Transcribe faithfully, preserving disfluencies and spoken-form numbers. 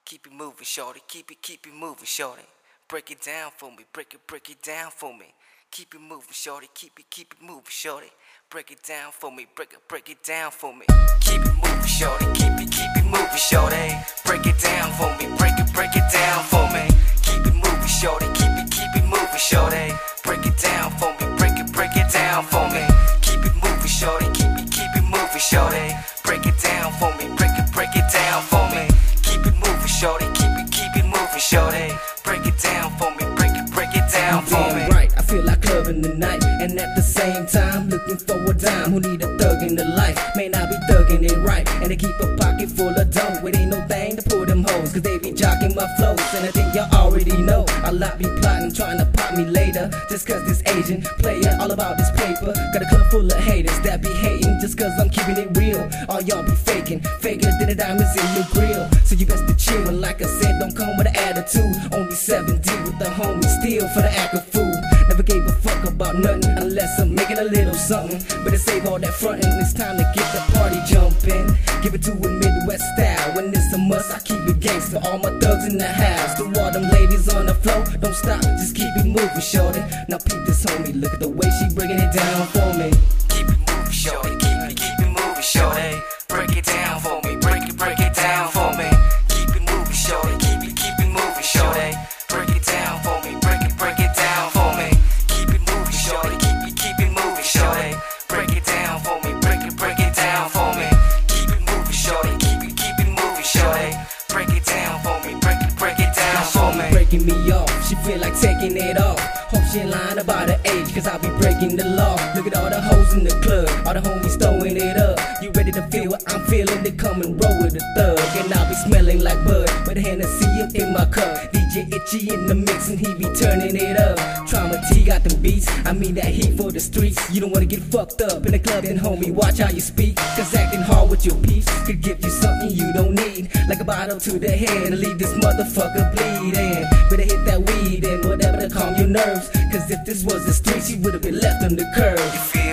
Keep it moving, shorty. Keep it, keep it moving, shorty. Break it down for me. Break it, break it down for me. Keep it moving, shorty. Keep it, keep it moving, shorty. Break it down for me. Break it, break it down for me. Keep it moving, shorty. Keep it, keep it moving, shorty. Break it down for me. Break it, break it down for me. Keep it moving, shorty. Keep it, keep it moving, shorty. Break it down for me. Break it, break it down for me. Keep it moving, shorty. Keep it, keep it moving, shorty. Break it down for me. Break it, break it down for me. Keep it moving, shorty. Keep it, keep it moving, shorty. Break it down for me. Break it, break it down for me. Right, I feel like clubbing tonight, and at the same time looking for a dime. Who need a thug in the life? May not be thugging it right, and they keep a pocket full of dough. It ain't no thing to pull them hoes, cause they be jocking my flows. And I think y'all already know I'll not be plotting, trying to pop me later. Just cause this Asian player all about this paper. Got a club full of haters that be hating just cause I'm keeping it real. All y'all be faking, faker than the diamonds in your grill. So you best to chill, and like I said, don't come with an attitude. Only seventy with the homies, still for the act of fool. Never gave a fuck about nothing unless I'm making a little something. Better save all that frontin', it's time to get the party jumpin'. Give it to a Midwest style, when it's a must I keep it gangsta. All my thugs in the house, to all them ladies on the floor, don't stop, just keep it moving, shorty. Now peep this homie, look at the way she breaking it down for me. Keep it moving, shorty. Keep it, keep it moving, shorty. Break it down for me. Break it, break it down for me. Keep it moving, shorty. Keep it, keep it moving, shorty. Break it down for me. Break it, break it down for me. Keep it moving, shorty. Keep it, keep it moving, shorty. Break it down for me. Break it, break it down for me. Keep it moving, shorty. Keep it, keep it moving, shorty. Break it down for me. Break it, break it down for me. Breaking me off, she feel like taking it off. Hope she ain't lying about her age, cause I be breaking the law. Look at all the hoes in the club, all the homies throwing it up. You ready to feel what I'm feeling? Then come and roll with the thug. And I'll be smelling like bud, with a Hennessy in my cup. D J Itchy in the mix and he be turning it up. Trauma T got them beats, I mean that heat for the streets. You don't wanna get fucked up in the club, then homie, watch how you speak. Cause acting hard with your peeps could give you something you don't need. Like a bottle to the head and leave this motherfucker bleeding. Better hit that weed and whatever to calm your nerves. Cause if this was the streets, you would've been left on the curb. You feel